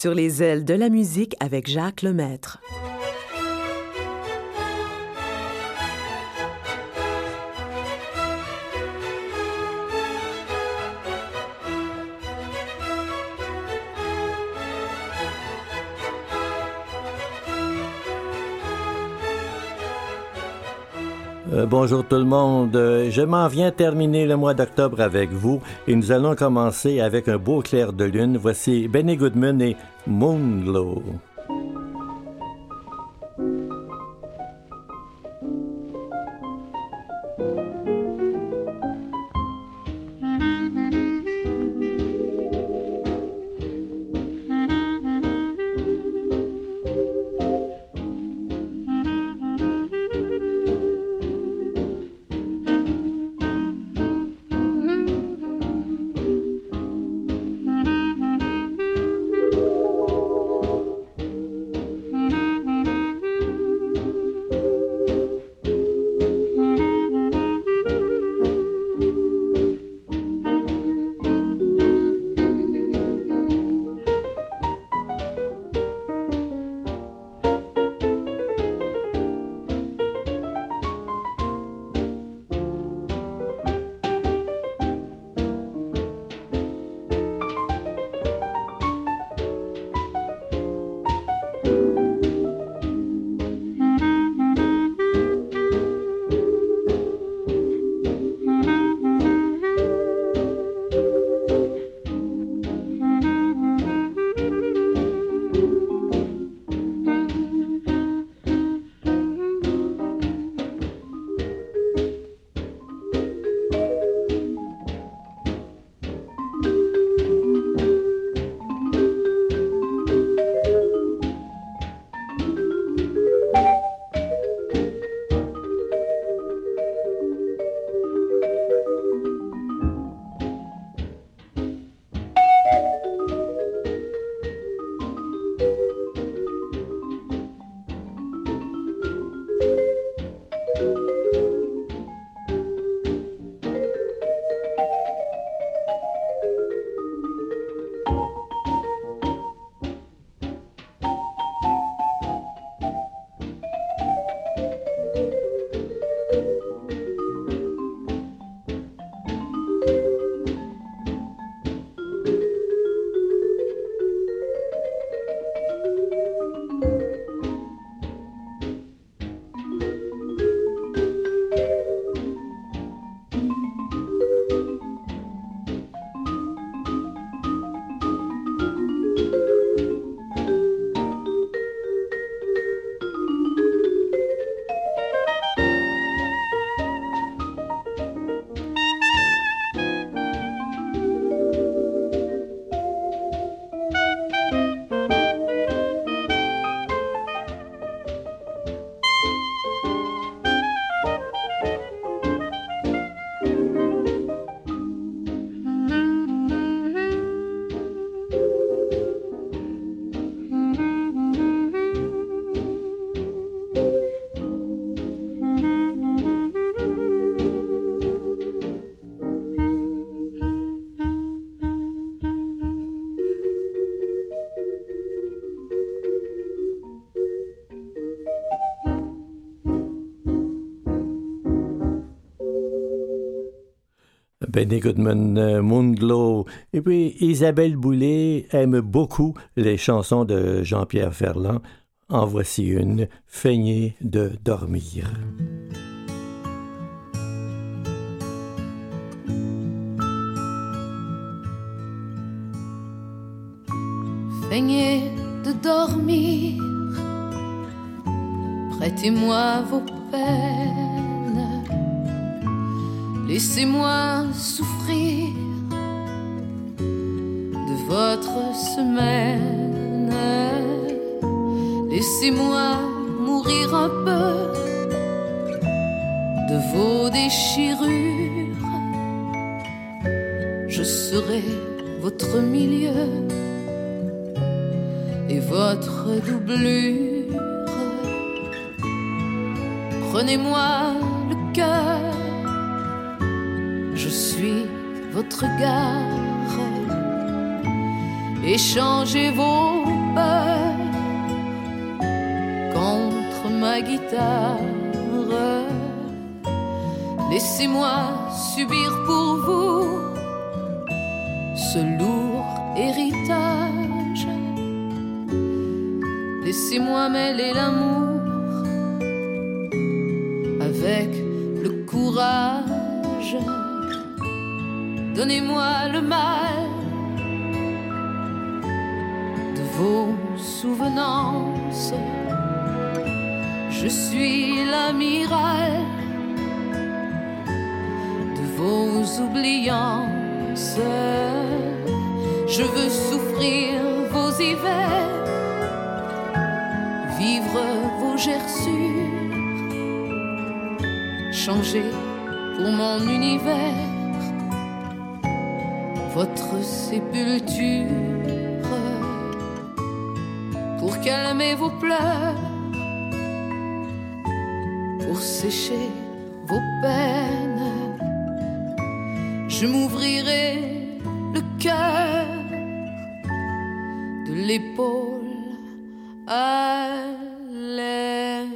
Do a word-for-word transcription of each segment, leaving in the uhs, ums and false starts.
Sur les ailes de la musique avec Jacques Lemaître. Euh, bonjour tout le monde. Euh, je m'en viens terminer le mois d'octobre avec vous et nous allons commencer avec un beau clair de lune. Voici Benny Goodman et Moonglow. Benny Goodman, euh, Moonglow. Et puis, Isabelle Boulay aime beaucoup les chansons de Jean-Pierre Ferland. En voici une, Feigner de dormir. Feigner de dormir, prêtez-moi vos peines, laissez-moi souffrir de votre semaine, laissez-moi mourir un peu de vos déchirures, je serai votre milieu et votre doublure. Prenez-moi le cœur, je suis votre gare. Échangez vos ma guitare. Laissez-moi subir pour vous ce lourd héritage. Laissez-moi mêler l'amour avec le courage. Donnez-moi le mal de vos souvenances. Je suis l'amiral de vos oubliances. Je veux souffrir vos hivers, vivre vos gerçures, changer pour mon univers votre sépulture, pour calmer vos pleurs, pour sécher vos peines. Je m'ouvrirai le cœur de l'épaule à l'aine.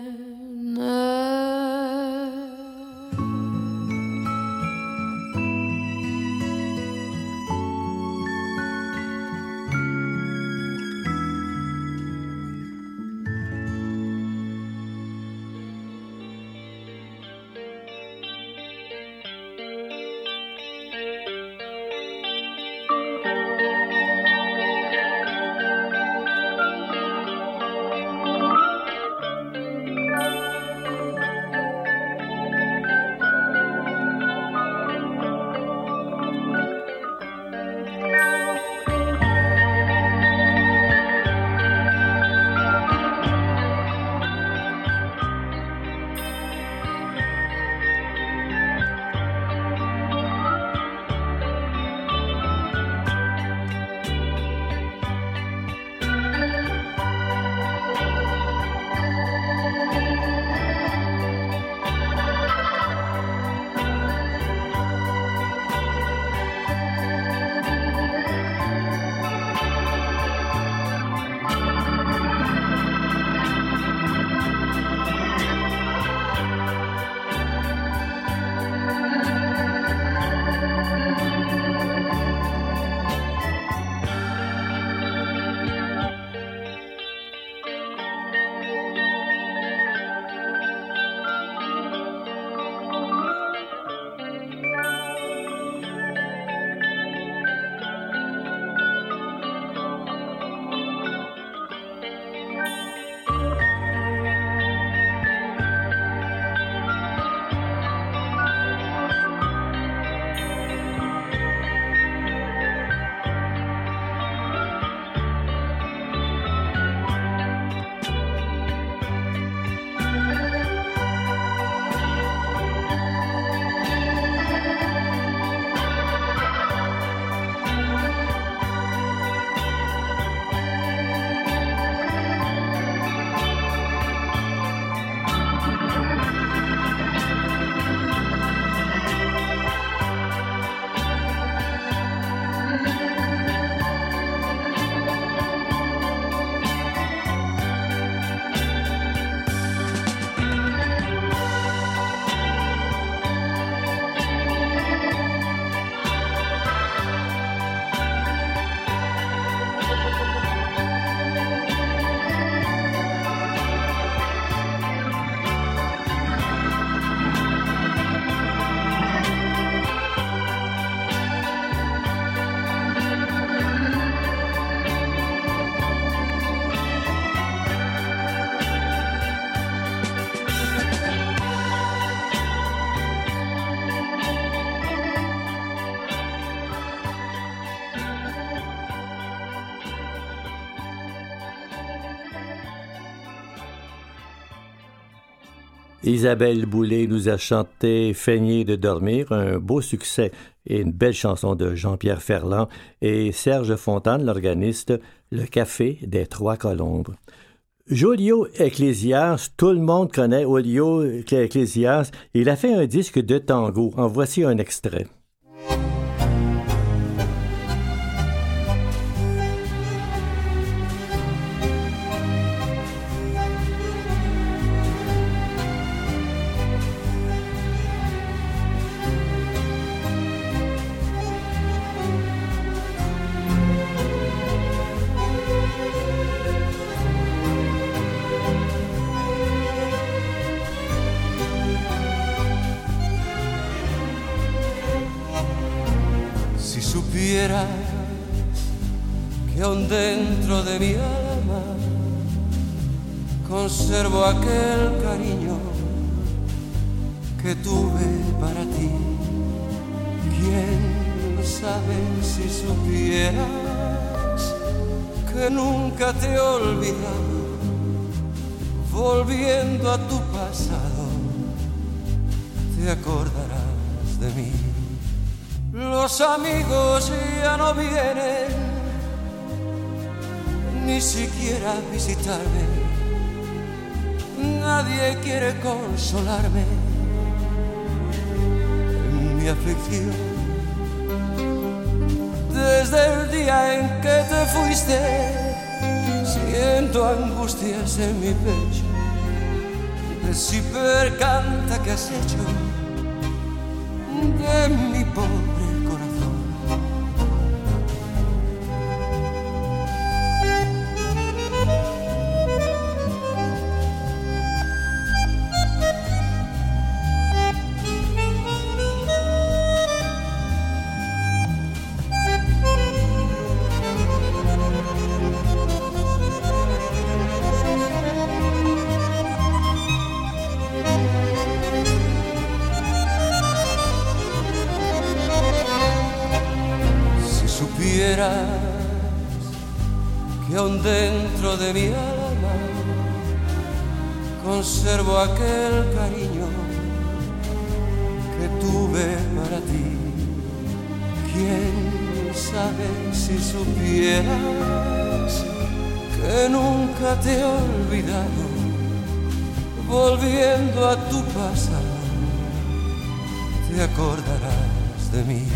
Isabelle Boulay nous a chanté « Feigner de dormir », un beau succès et une belle chanson de Jean-Pierre Ferland, et Serge Fontane, l'organiste, « Le café des Trois Colombes ». Julio Iglesias, tout le monde connaît Julio Iglesias. Il a fait un disque de tango. En voici un extrait. supieras que aún dentro de mi alma conservo aquel cariño que tuve para ti. ¿Quién sabe si supieras que nunca te he olvidado? Volviendo a tu pasado, te acordarás de mí. Los amigos ya no vienen, ni siquiera a visitarme. Nadie quiere consolarme en mi aflicción. Desde el día en que te fuiste, siento angustias en mi pecho. Si percanta que has hecho de mi pobre corazón. Que aún dentro de mi alma conservo aquel cariño que tuve para ti. ¿Quién sabe si supieras que nunca te he olvidado? Volviendo a tu pasado, te acordarás de mí.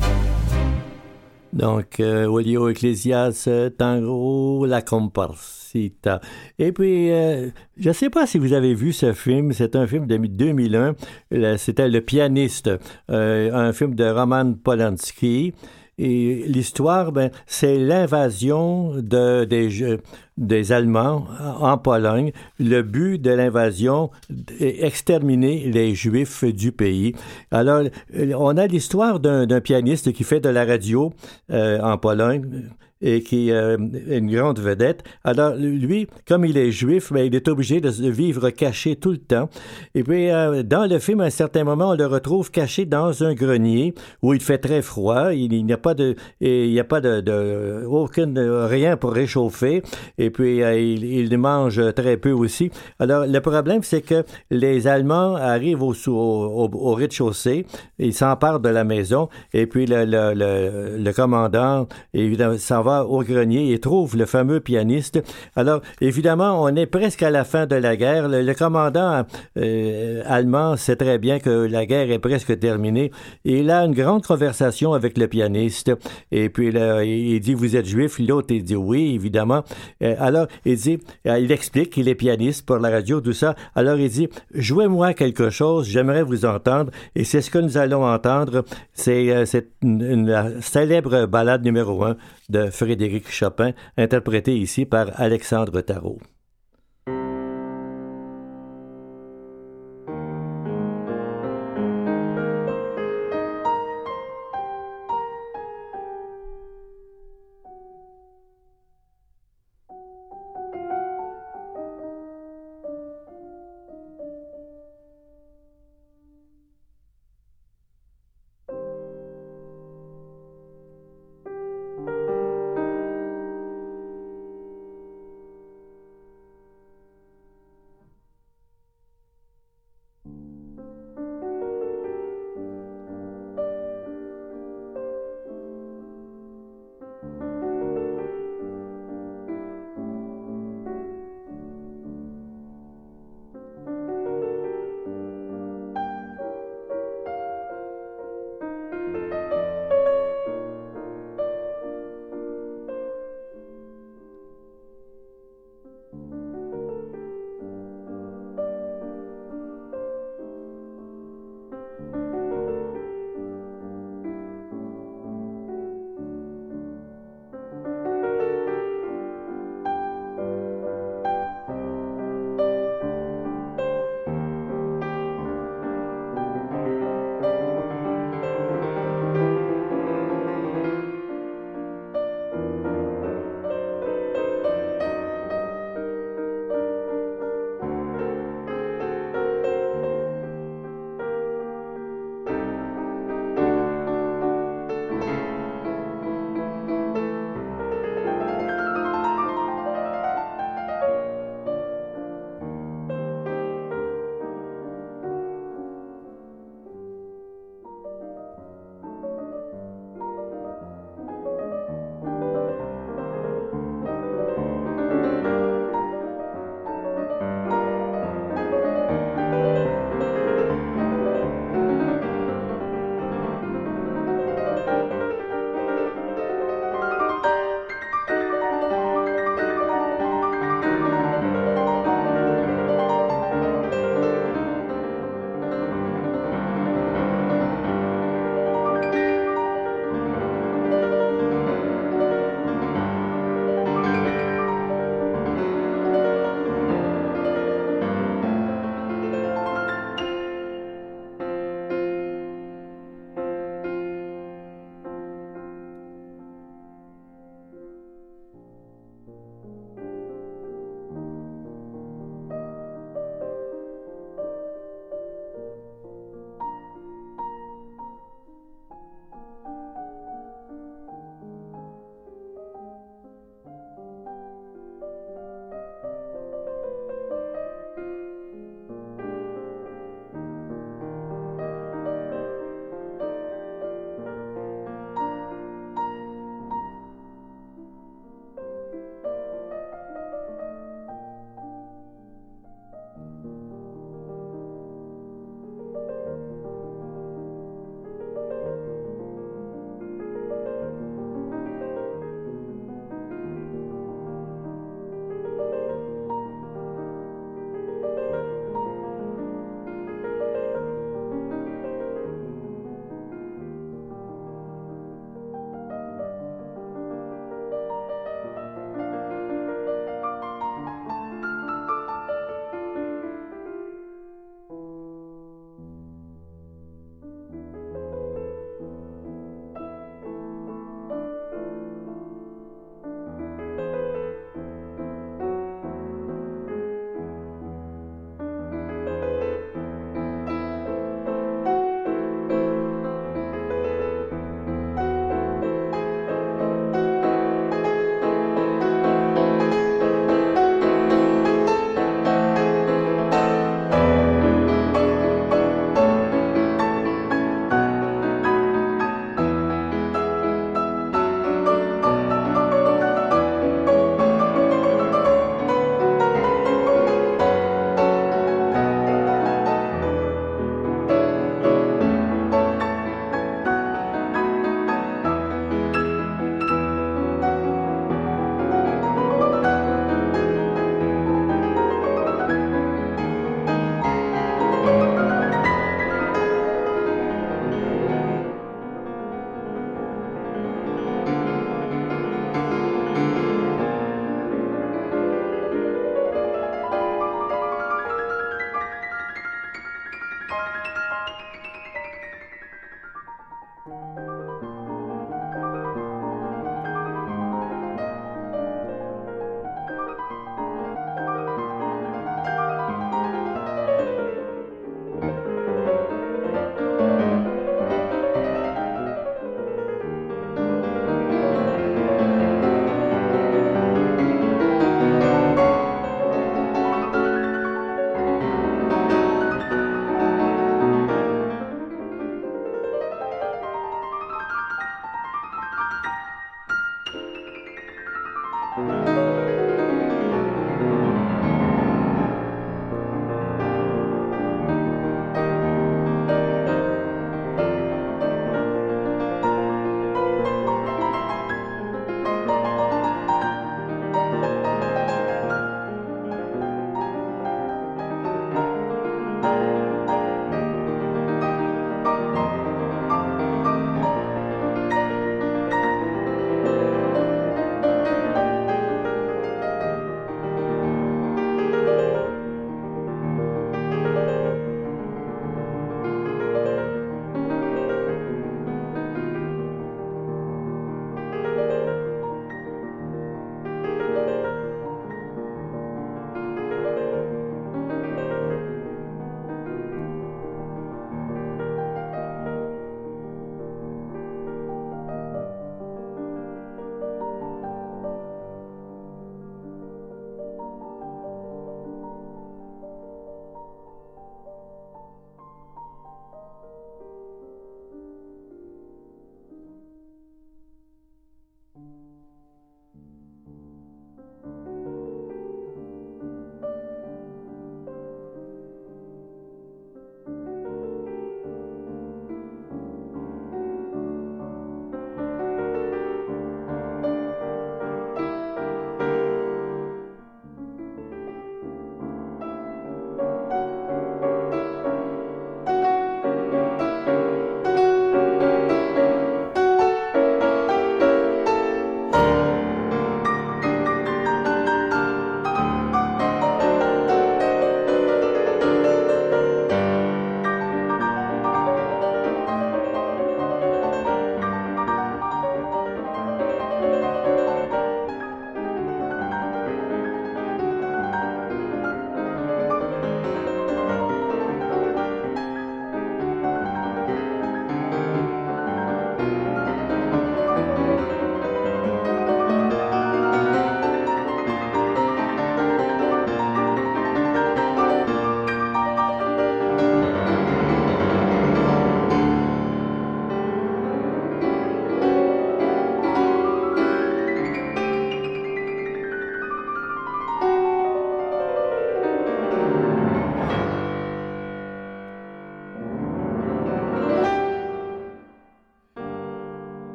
Donc, euh, Julio Iglesias, Tango, La Comparsita. Et puis, euh, je ne sais pas si vous avez vu ce film, c'est un film de deux mille un, c'était Le Pianiste, euh, un film de Roman Polanski. Et l'histoire, ben, c'est l'invasion de, des, des Allemands en Pologne. Le but de l'invasion est exterminer les Juifs du pays. Alors, on a l'histoire d'un, d'un pianiste qui fait de la radio euh, en Pologne et qui euh, est une grande vedette. Alors, lui, comme il est juif, ben, il est obligé de vivre caché tout le temps. Et puis, euh, dans le film, à un certain moment, on le retrouve caché dans un grenier où il fait très froid. Il, il n'y a pas de, il n'y a pas de, de aucune, rien pour réchauffer. Et puis, euh, il, il mange très peu aussi. Alors, le problème, c'est que les Allemands arrivent au, au, au, au rez-de-chaussée. Ils s'emparent de la maison. Et puis, le, le, le, le commandant, évidemment, s'en va au grenier et trouve le fameux pianiste. Alors, évidemment, on est presque à la fin de la guerre. Le, le commandant euh, allemand sait très bien que la guerre est presque terminée. Et il a une grande conversation avec le pianiste. Et puis, là, il dit, vous êtes juif? L'autre, il dit, oui, évidemment. Euh, alors, il dit, euh, il explique qu'il est pianiste pour la radio, tout ça. Alors, il dit, jouez-moi quelque chose, j'aimerais vous entendre. Et c'est ce que nous allons entendre. C'est, euh, c'est une, une célèbre ballade numéro un de Frédéric Chopin, interprété ici par Alexandre Tarot.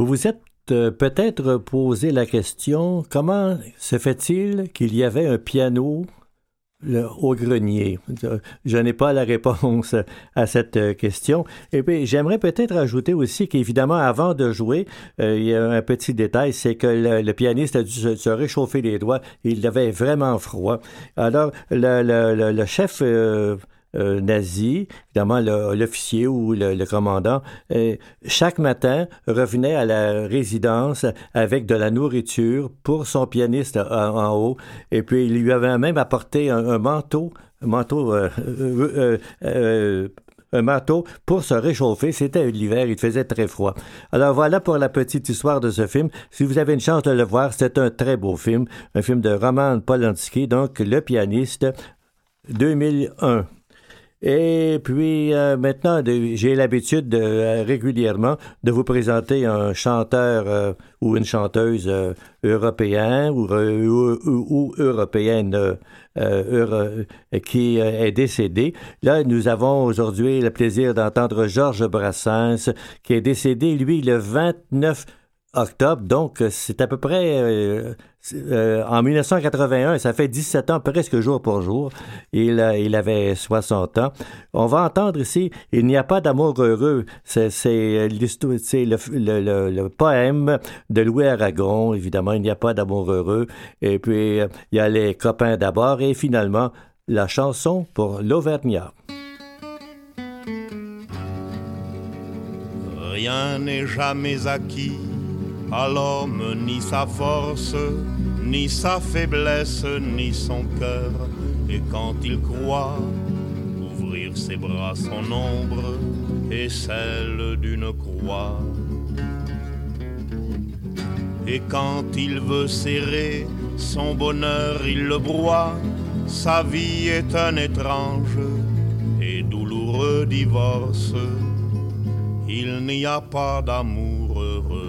Vous vous êtes euh, peut-être posé la question, comment se fait-il qu'il y avait un piano le, au grenier? Je n'ai pas la réponse à cette question. Et puis, j'aimerais peut-être ajouter aussi qu'évidemment, avant de jouer, euh, il y a un petit détail, c'est que le, le pianiste a dû se, se réchauffer les doigts. Il avait vraiment froid. Alors, le, le, le, le chef... Euh, Euh, nazi, évidemment le, l'officier ou le, le commandant, euh, chaque matin revenait à la résidence avec de la nourriture pour son pianiste en, en haut, et puis il lui avait même apporté un, un manteau, un manteau, euh, euh, euh, euh, un manteau pour se réchauffer. C'était l'hiver, il faisait très froid. Alors voilà pour la petite histoire de ce film. Si vous avez une chance de le voir, c'est un très beau film, un film de Roman Polanski, donc Le pianiste, deux mille un. Et puis euh, maintenant, de, j'ai l'habitude de, euh, régulièrement de vous présenter un chanteur euh, ou une chanteuse euh, européen ou, ou, ou, ou européenne euh, euh, qui euh, est décédée. Là, nous avons aujourd'hui le plaisir d'entendre Georges Brassens, qui est décédé, lui, le vingt-neuf octobre, donc c'est à peu près euh, euh, en dix-neuf cent quatre-vingt-un, ça fait dix-sept ans, presque jour pour jour. Il, euh, il avait soixante ans. On va entendre ici « Il n'y a pas d'amour heureux ». C'est, c'est, c'est le, le, le, le poème de Louis Aragon, évidemment, « Il n'y a pas d'amour heureux ». Et puis, euh, il y a les copains d'abord et finalement, la chanson pour l'Auvergnat. Rien n'est jamais acquis à l'homme, ni sa force, ni sa faiblesse, ni son cœur. Et quand il croit ouvrir ses bras, son ombre est celle d'une croix. Et quand il veut serrer son bonheur, il le broie. Sa vie est un étrange et douloureux divorce. Il n'y a pas d'amour heureux.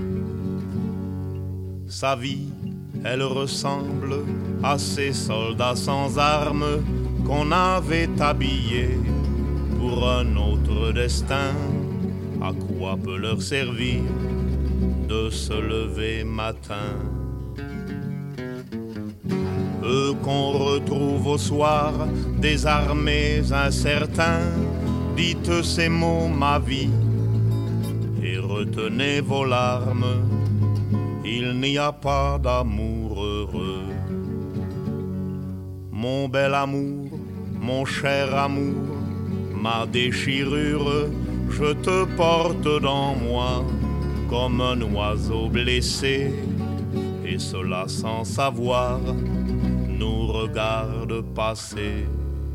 Sa vie, elle ressemble à ces soldats sans armes qu'on avait habillés pour un autre destin. À quoi peut leur servir de se lever matin? Eux qu'on retrouve au soir, désarmés, incertains, dites ces mots, ma vie, et retenez vos larmes. Il n'y a pas d'amour heureux. Mon bel amour, mon cher amour, ma déchirure, je te porte dans moi comme un oiseau blessé, et cela sans savoir nous regarde passer.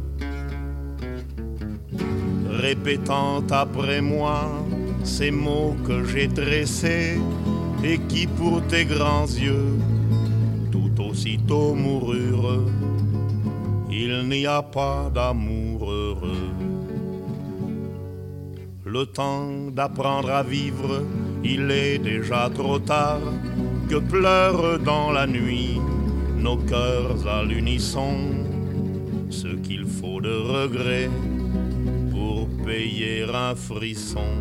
Répétant après moi ces mots que j'ai tressés et qui pour tes grands yeux tout aussitôt moururent. Il n'y a pas d'amour heureux. Le temps d'apprendre à vivre, il est déjà trop tard, que pleurent dans la nuit nos cœurs à l'unisson. Ce qu'il faut de regret pour payer un frisson.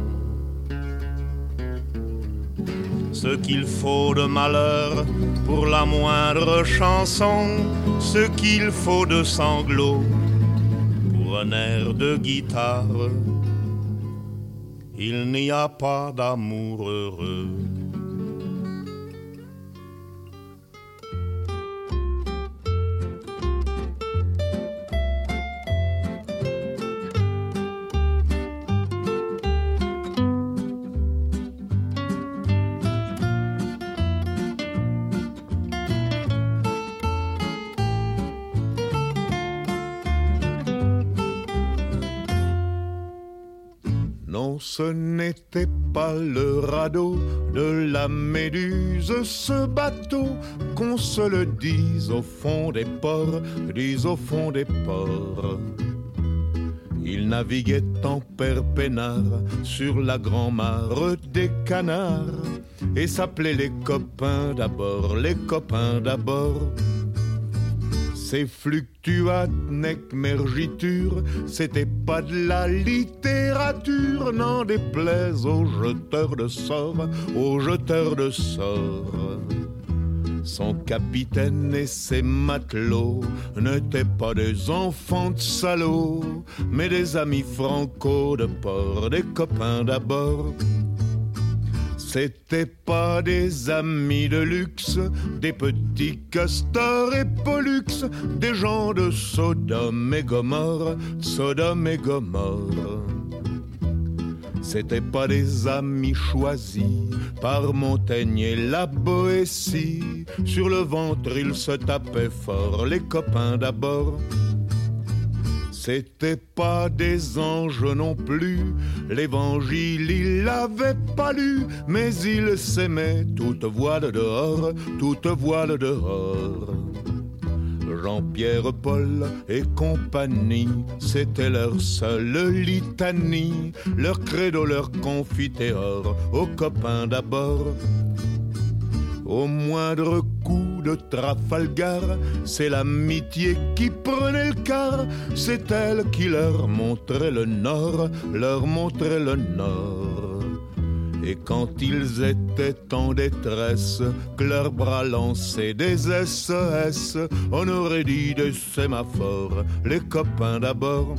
Ce qu'il faut de malheur pour la moindre chanson, ce qu'il faut de sanglots pour un air de guitare. Il n'y a pas d'amour heureux. Ce n'était pas le radeau de la Méduse, ce bateau, qu'on se le dise au fond des ports, dise au fond des ports. Il naviguait en père peinard sur la grand-mare des canards et s'appelait les copains d'abord, les copains d'abord. Ces fluctuat nec mergiture, c'était pas de la littérature, n'en déplaise aux jeteurs de sorts, aux jeteurs de sorts. Son capitaine et ses matelots n'étaient pas des enfants de salauds, mais des amis franco de port, des copains d'abord. C'étaient pas des amis de luxe, des petits castors et pollux, des gens de Sodome et Gomorre, Sodome et Gomorre. C'étaient pas des amis choisis par Montaigne et la Boétie. Sur le ventre ils se tapaient fort, les copains d'abord. C'étaient pas des anges non plus, l'évangile il l'avait pas lu, mais ils s'aimaient toute voile dehors, toute voile dehors. Jean-Pierre, Paul et compagnie, c'était leur seule litanie, leur credo, leur confiteor, aux copains d'abord. Au moindre coup de Trafalgar, c'est l'amitié qui prenait le quart, c'est elle qui leur montrait le nord, leur montrait le nord. Et quand ils étaient en détresse, que leurs bras lançaient des S O S, on aurait dit des sémaphores, les copains d'abord.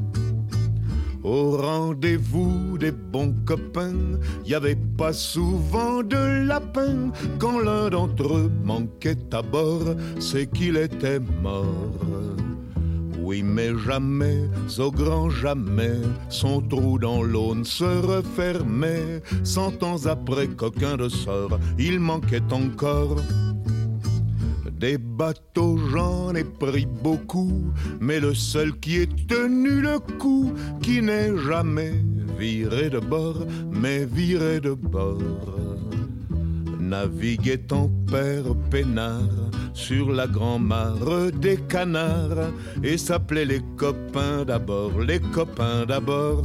Au rendez-vous des bons copains, y avait pas souvent de lapin. Quand l'un d'entre eux manquait à bord, c'est qu'il était mort. Oui, mais jamais, au grand jamais, son trou dans l'aune se refermait. Cent ans après qu'aucun de sort, il manquait encore. Des bateaux, j'en ai pris beaucoup, mais le seul qui ait tenu le coup, qui n'est jamais viré de bord, mais viré de bord. Naviguait en père peinard sur la grand-mare des canards, et s'appelait les copains d'abord, les copains d'abord.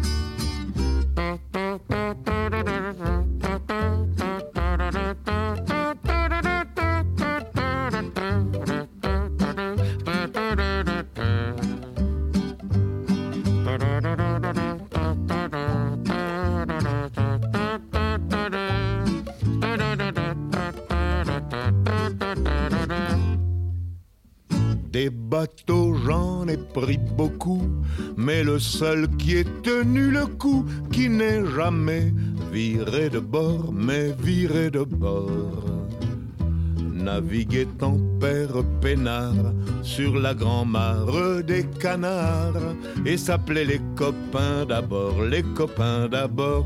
Des bateaux, j'en ai pris beaucoup, mais le seul qui ait tenu le coup, qui n'est jamais viré de bord, mais viré de bord. Naviguait en père peinard sur la grand-mare des canards, et s'appelait les copains d'abord, les copains d'abord.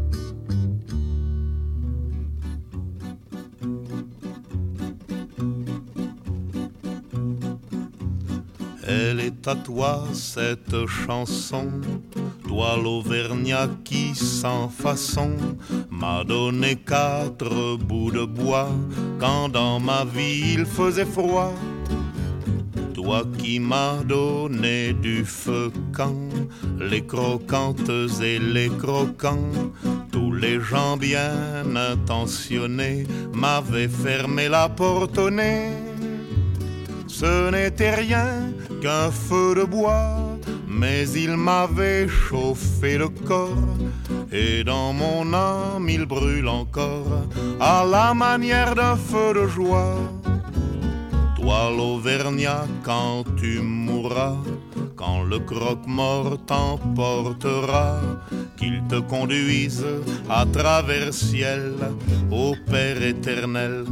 Elle est à toi cette chanson, toi l'Auvergnat qui sans façon m'a donné quatre bouts de bois quand dans ma vie il faisait froid. Toi qui m'as donné du feu quand les croquantes et les croquants, tous les gens bien intentionnés m'avaient fermé la porte au nez. Ce n'était rien qu'un feu de bois, mais il m'avait chauffé le corps, et dans mon âme il brûle encore, à la manière d'un feu de joie. Toi l'Auvergnat, quand tu mourras, quand le croque-mort t'emportera, qu'il te conduise à travers ciel au Père éternel.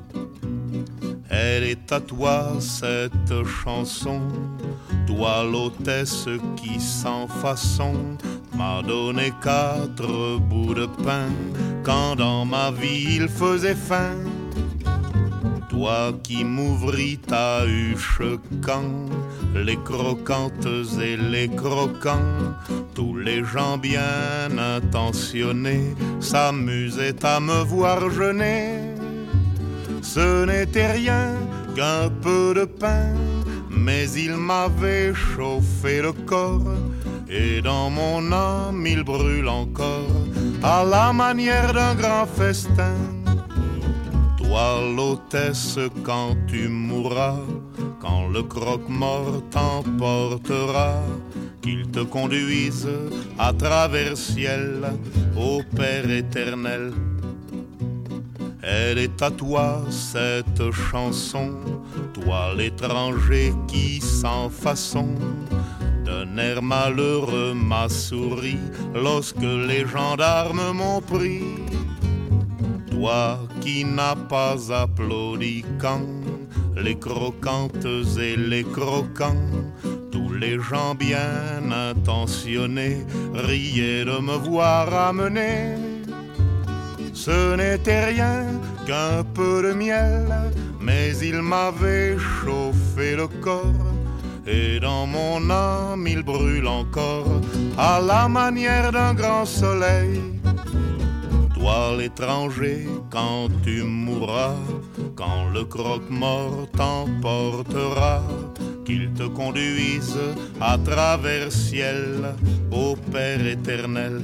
Elle est à toi cette chanson, toi l'hôtesse qui sans façon m'a donné quatre bouts de pain quand dans ma vie il faisait faim. Toi qui m'ouvris ta huche quand les croquantes et les croquants, tous les gens bien intentionnés s'amusaient à me voir jeûner. Ce n'était rien qu'un peu de pain, mais il m'avait chauffé le corps, et dans mon âme il brûle encore, à la manière d'un grand festin. Toi l'hôtesse quand tu mourras, quand le croque-mort t'emportera, qu'il te conduise à travers ciel au Père éternel. Elle est à toi cette chanson, toi l'étranger qui sans façon d'un air malheureux m'a souri lorsque les gendarmes m'ont pris. Toi qui n'as pas applaudi quand les croquantes et les croquants, tous les gens bien intentionnés riaient de me voir amener. Ce n'était rien qu'un peu de miel, mais il m'avait chauffé le corps, et dans mon âme il brûle encore à la manière d'un grand soleil. Toi l'étranger quand tu mourras, quand le croque-mort t'emportera, qu'il te conduise à travers ciel au Père éternel.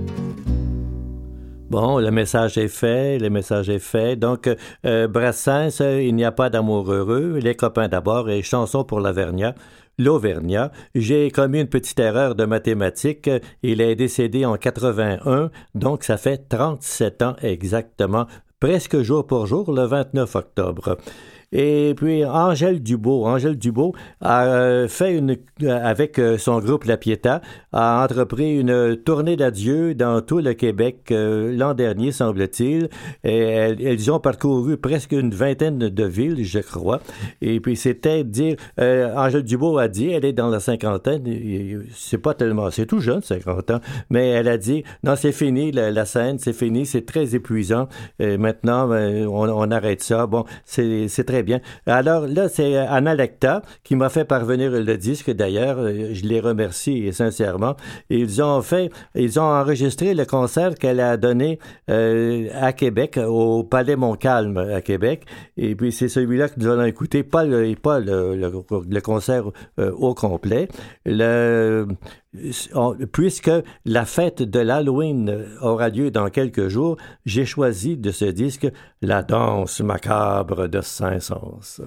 Bon, le message est fait, le message est fait. Donc, euh, Brassens, euh, il n'y a pas d'amour heureux, les copains d'abord et chanson pour l'Auvergnat. L'Auvergnat. J'ai commis une petite erreur de mathématiques. Il est décédé en quatre-vingt-un, donc ça fait trente-sept ans exactement, presque jour pour jour, le vingt-neuf octobre. Et puis, Angèle Dubeau, Angèle Dubeau a euh, fait une, avec euh, son groupe La Pietà, a entrepris une tournée d'adieu dans tout le Québec euh, l'an dernier, semble-t-il. Et elles, elles ont parcouru presque une vingtaine de villes, je crois. Et puis, c'était dire, euh, Angèle Dubeau a dit, elle est dans la cinquantaine, c'est pas tellement, c'est tout jeune, cinquante ans, mais elle a dit, non, c'est fini, la, la scène, c'est fini, c'est très épuisant. Et maintenant, on, on arrête ça. Bon, c'est, c'est très bien. Alors là, c'est Anna Lecta qui m'a fait parvenir le disque. D'ailleurs, je les remercie sincèrement. Ils ont fait, ils ont enregistré le concert qu'elle a donné euh, à Québec, au Palais Montcalm à Québec. Et puis c'est celui-là que nous allons écouter, pas le, pas le, le, le concert euh, au complet. Le Puisque la fête de l'Halloween aura lieu dans quelques jours, j'ai choisi de ce disque La danse macabre de Saint-Saëns.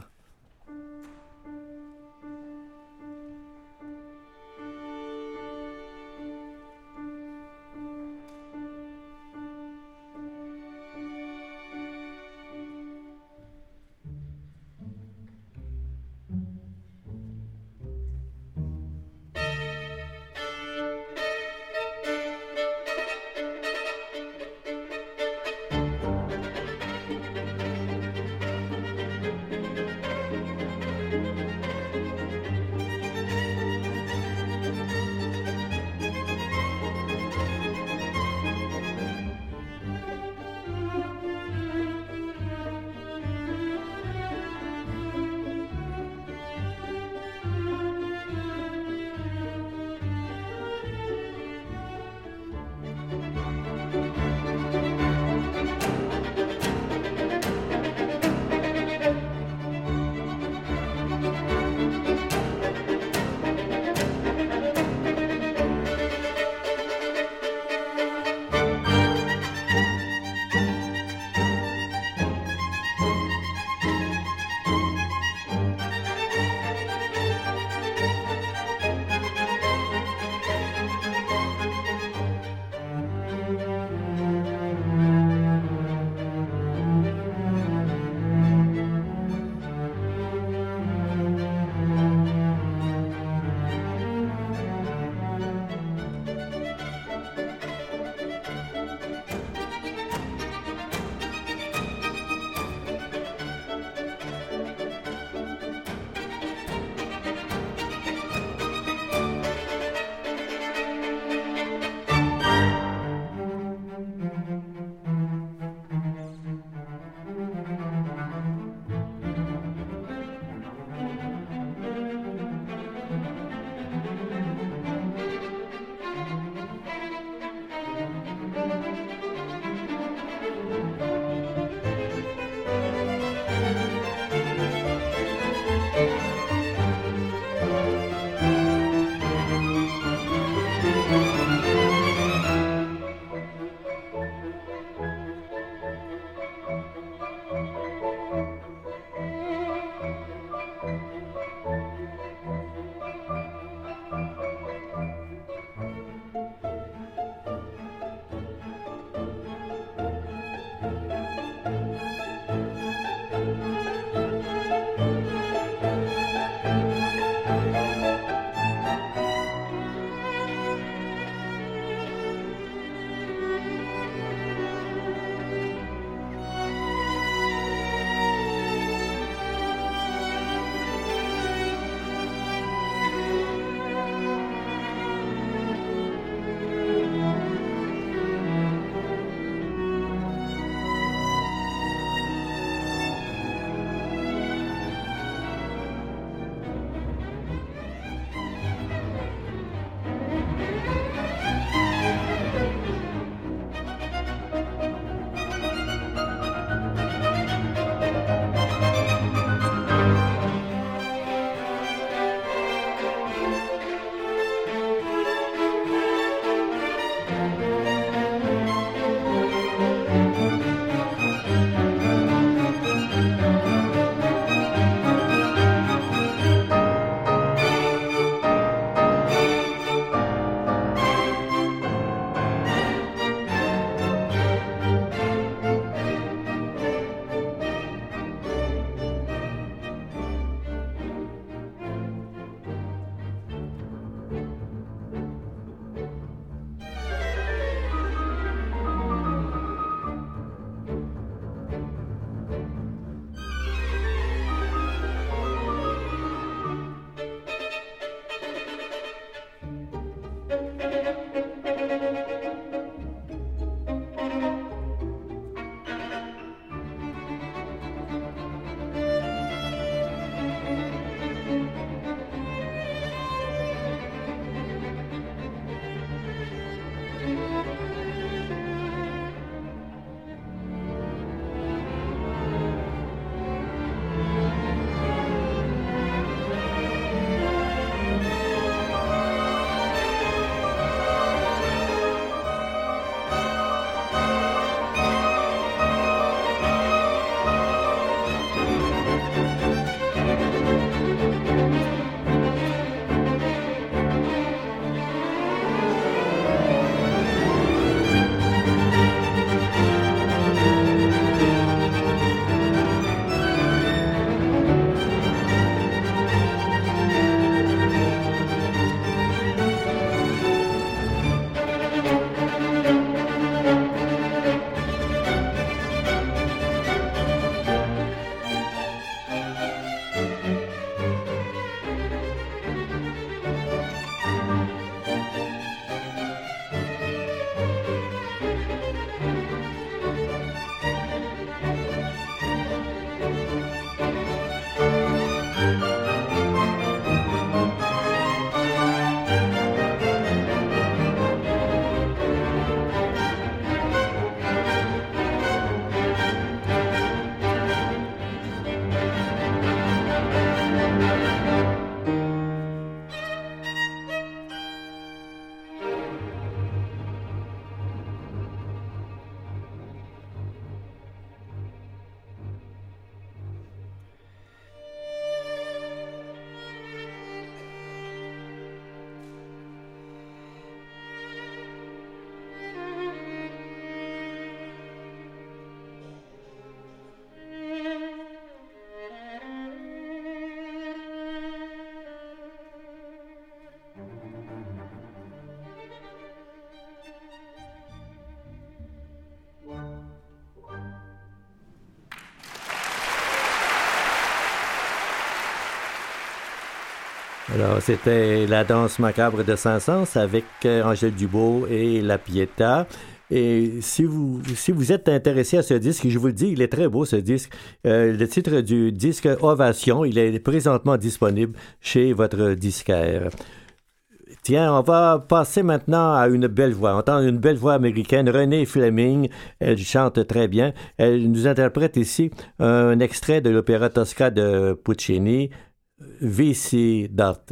Alors, c'était la danse macabre de Saint-Saëns avec euh, Angèle Dubois et La Pietà. Et si vous, si vous êtes intéressé à ce disque, je vous le dis, il est très beau ce disque. Euh, le titre du disque Ovation, il est présentement disponible chez votre disquaire. Tiens, on va passer maintenant à une belle voix. On entend une belle voix américaine, Renée Fleming. Elle chante très bien. Elle nous interprète ici un extrait de l'opéra Tosca de Puccini, Vici d'arte.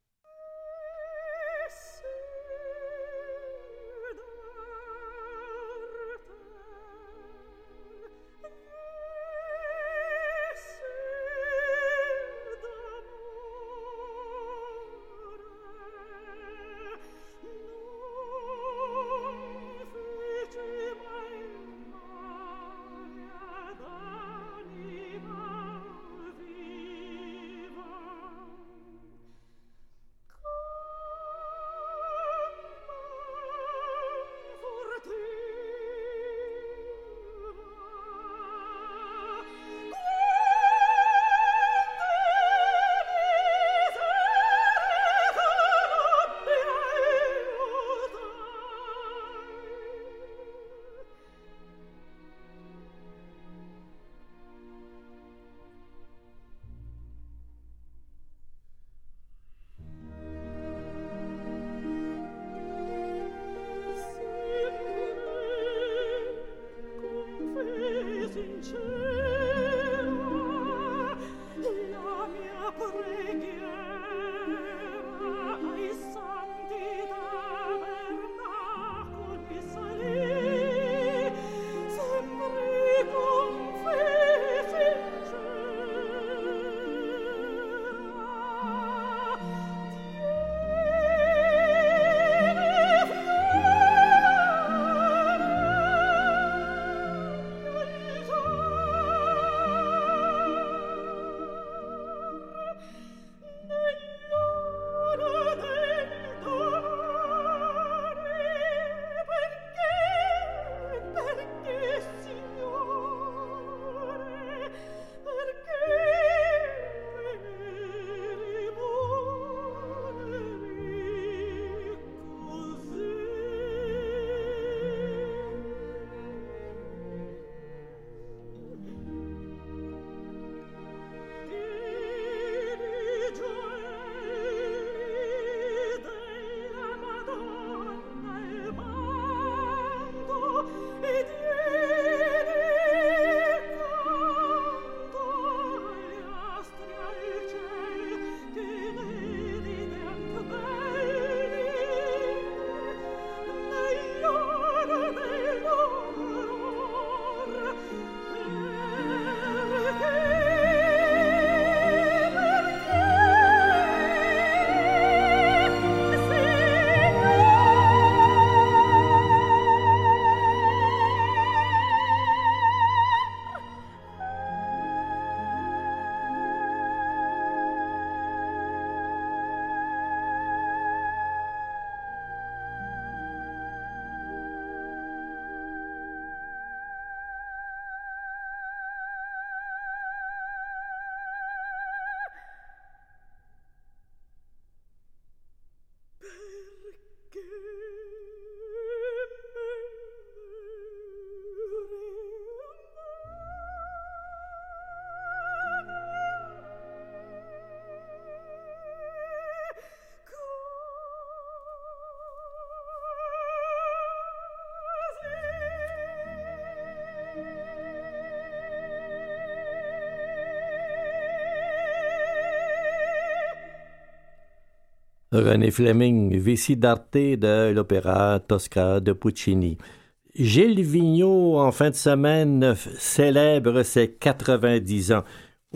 Renée Fleming, Vici d'arte de l'opéra Tosca de Puccini. Gilles Vigneault, en fin de semaine, célèbre ses quatre-vingt-dix ans.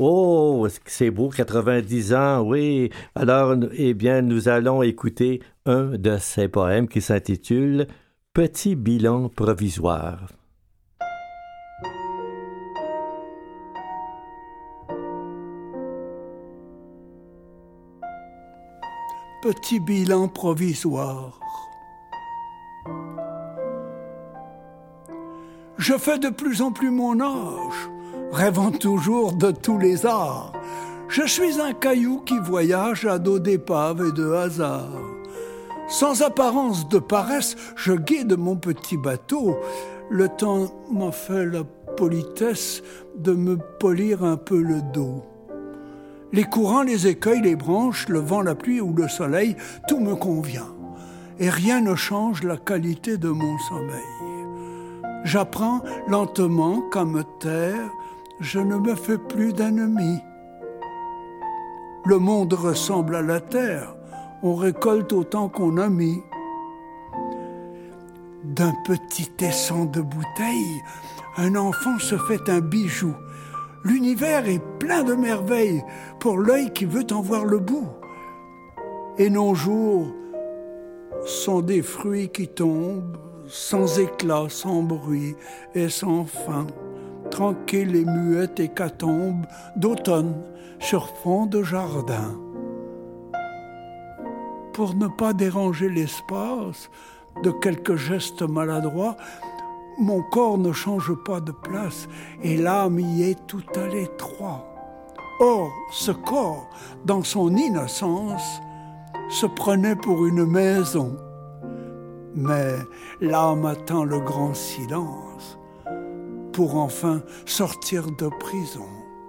Oh, c'est beau, quatre-vingt-dix ans, oui. Alors, eh bien, nous allons écouter un de ses poèmes qui s'intitule « Petit bilan provisoire ». Petit bilan provisoire. Je fais de plus en plus mon âge, rêvant toujours de tous les arts. Je suis un caillou qui voyage à dos d'épave et de hasard. Sans apparence de paresse, je guide mon petit bateau. Le temps m'a fait la politesse de me polir un peu le dos. Les courants, les écueils, les branches, le vent, la pluie ou le soleil, tout me convient. Et rien ne change la qualité de mon sommeil. J'apprends lentement qu'à me taire, je ne me fais plus d'ennemis. Le monde ressemble à la terre, on récolte autant qu'on a mis. D'un petit tesson de bouteille, un enfant se fait un bijou. L'univers est plein de merveilles pour l'œil qui veut en voir le bout. Et nos jours sont des fruits qui tombent, sans éclat, sans bruit et sans fin. Tranquille et muette hécatombe d'automne sur fond de jardin. Pour ne pas déranger l'espace de quelques gestes maladroits, mon corps ne change pas de place et l'âme y est tout à l'étroit. Or, ce corps, dans son innocence, se prenait pour une maison. Mais l'âme attend le grand silence pour enfin sortir de prison.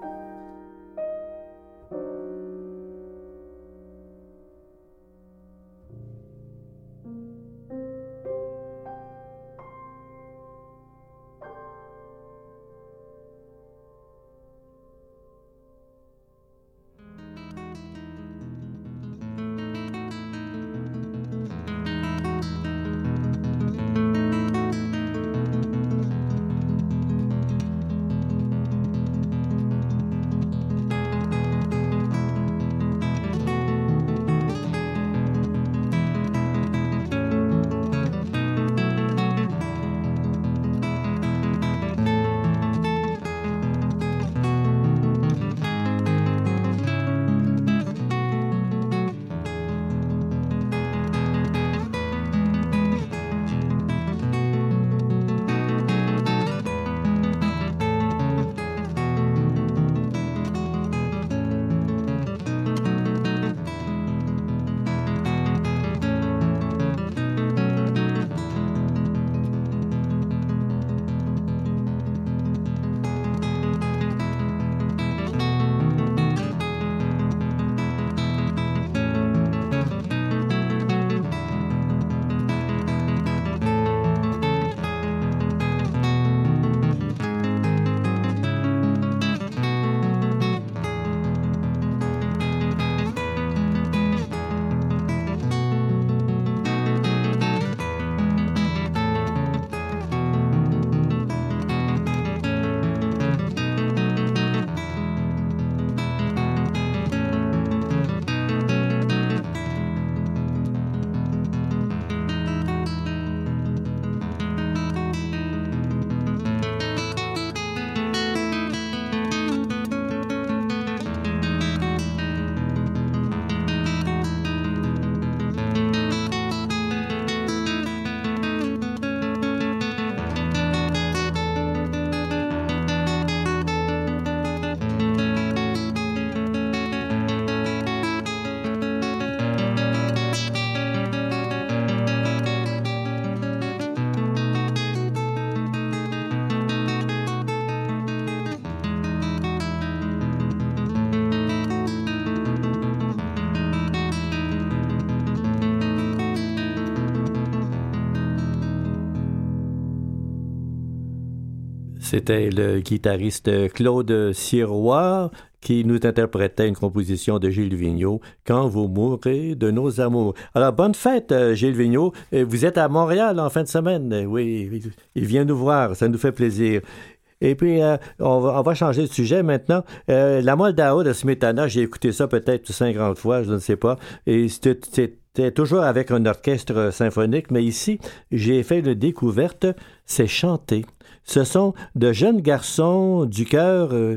C'était le guitariste Claude Sirois qui nous interprétait une composition de Gilles Vigneault, « Quand vous mourrez de nos amours ». Alors, bonne fête, Gilles Vigneault. Vous êtes à Montréal en fin de semaine. Oui, il vient nous voir, ça nous fait plaisir. Et puis, euh, on, va, on va changer de sujet maintenant. Euh, la Moldao de Smetana, j'ai écouté ça peut-être cinquante fois, je ne sais pas. Et c'était, c'était toujours avec un orchestre symphonique, mais ici, j'ai fait une découverte, c'est chanté. Ce sont de jeunes garçons du chœur euh,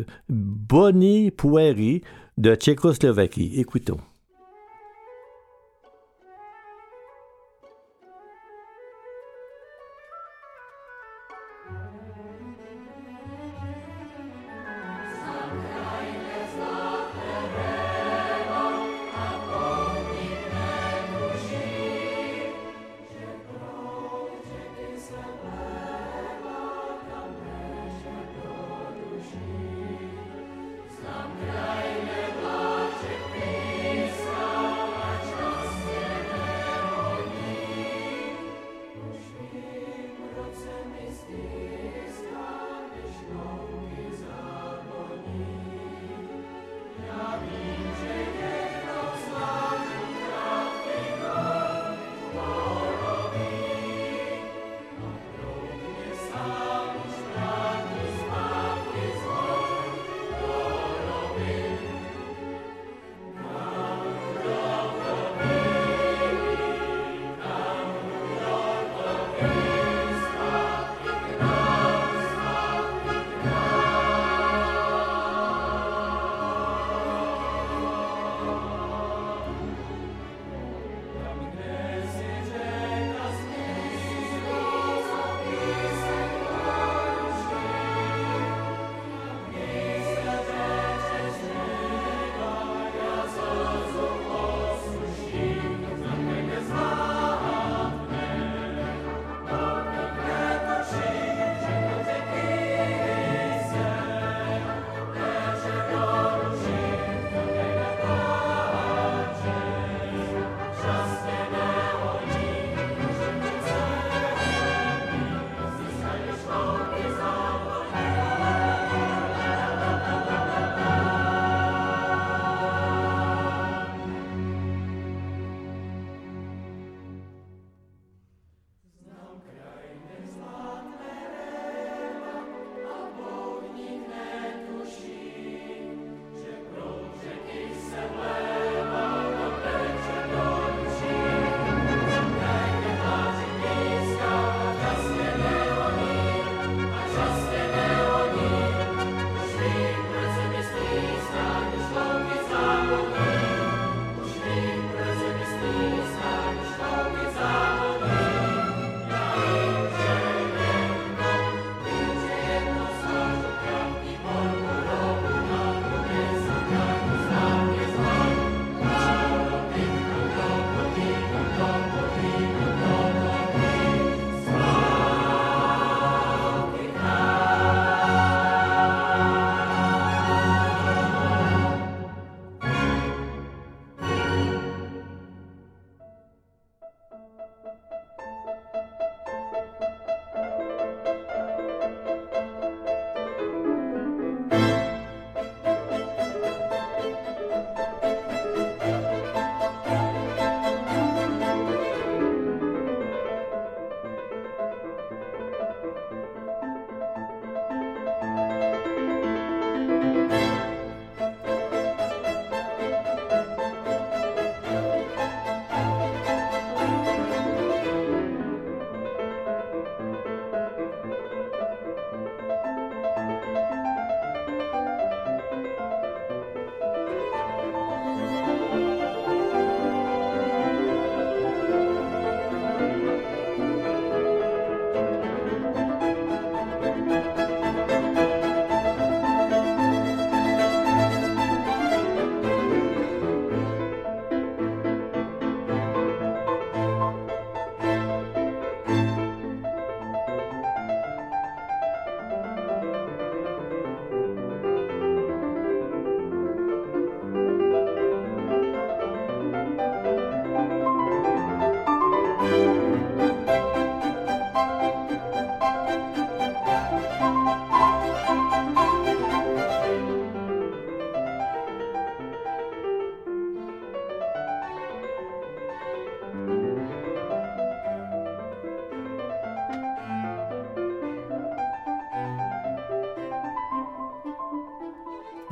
Boni Pueri de Tchécoslovaquie. Écoutons. Some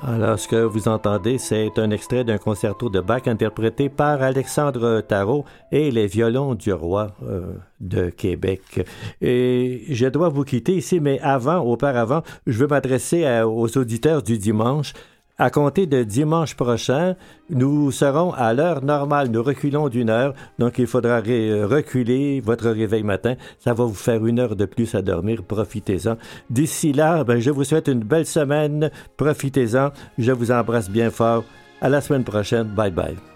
Alors, ce que vous entendez, c'est un extrait d'un concerto de Bach interprété par Alexandre Tarot et les violons du roi euh, de Québec. Et je dois vous quitter ici, mais avant, auparavant, je veux m'adresser à, aux auditeurs du dimanche. À compter de dimanche prochain, nous serons à l'heure normale. Nous reculons d'une heure, donc il faudra ré- reculer votre réveil matin. Ça va vous faire une heure de plus à dormir. Profitez-en. D'ici là, ben, je vous souhaite une belle semaine. Profitez-en. Je vous embrasse bien fort. À la semaine prochaine. Bye bye.